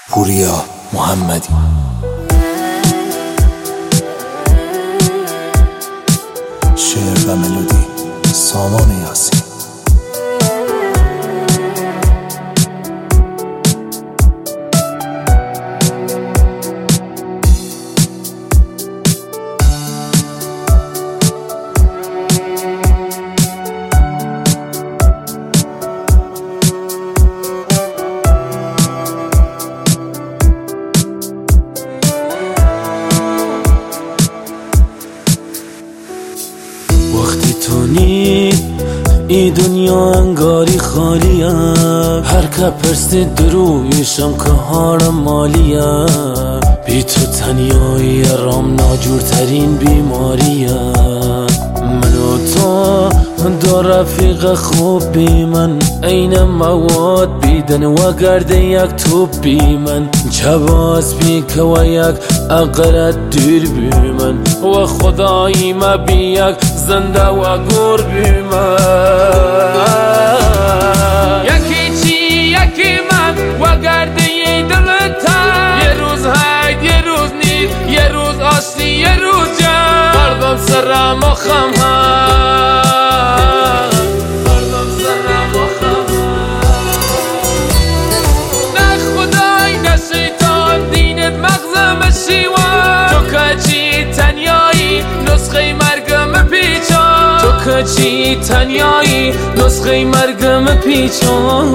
پوریا محمدی. شعر و ملودی سامان یاسین. وقتی تو نید ای دنیا انگاری خالیم، هر که پرسید درویشم که هارم مالیم. بی تو تنیایی رام ناجورترین بیماریم. من و تو دو رفیق خوب بی من، این مواد بیدن و گرده یک توپ بی من. جواز بی که و یک اقرد دیر بی من، و خدایی ما بی یک زنده و گور بی من. یکی چی یکی من و گرده دلتن، یه روز هید یه روز نید، یه روز آشتی یه روز جن. مردم سرم و خم چی تنیایی نسخه مرگم پیچان.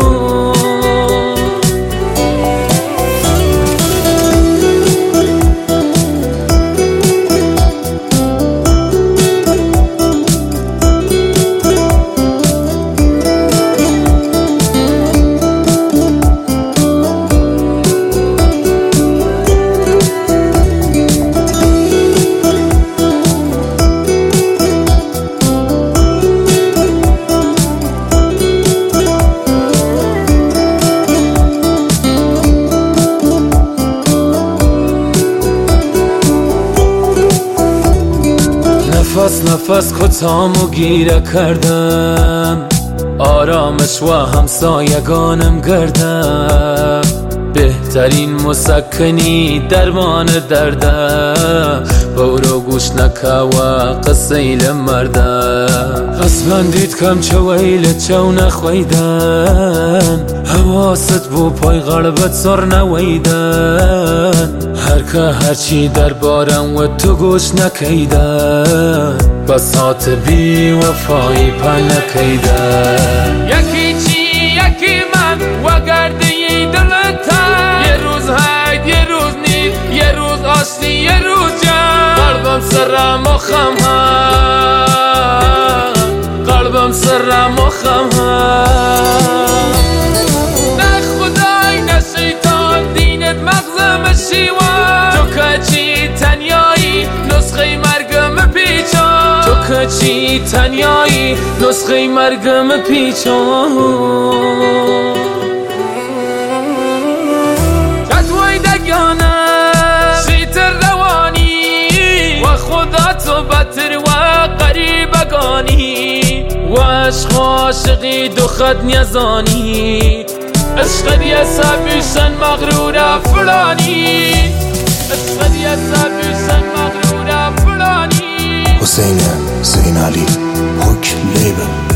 نفس کتامو گیره کردم، آرامش و همسایگانم گردم. بهترین مسکنی درمان دردم، برو گوش نکه و قصیل مردم. قسمندید کم چویل چو نخویدن، حواست بو پای غربت سر نویدن. هر که هرچی در بارم و تو گوش نکیدن، بساط بی وفایی پا نکیدن. یکی چی یکی من و گرده دلتن، یه روز هید یه روز نید، یه روز آشتی یه روز جن. قلبم سرم و خم هم، قلبم سرم و خم هم. نه خدای نه شیطان دینت مغزم شیوان. تو که چی تنیایی نسخه مرگم پیچان. تو که چی تنیایی نسخه مرگم پیچان. شیطر روانی و خدا تو بطر و قریبگانی، و عشق عاشقی دو خط نیزانی. عشق دیسابیشن مغرور فلانی، عشق دیسابیشن مغرور فلانی. حسین زین علی، هوک لیبل.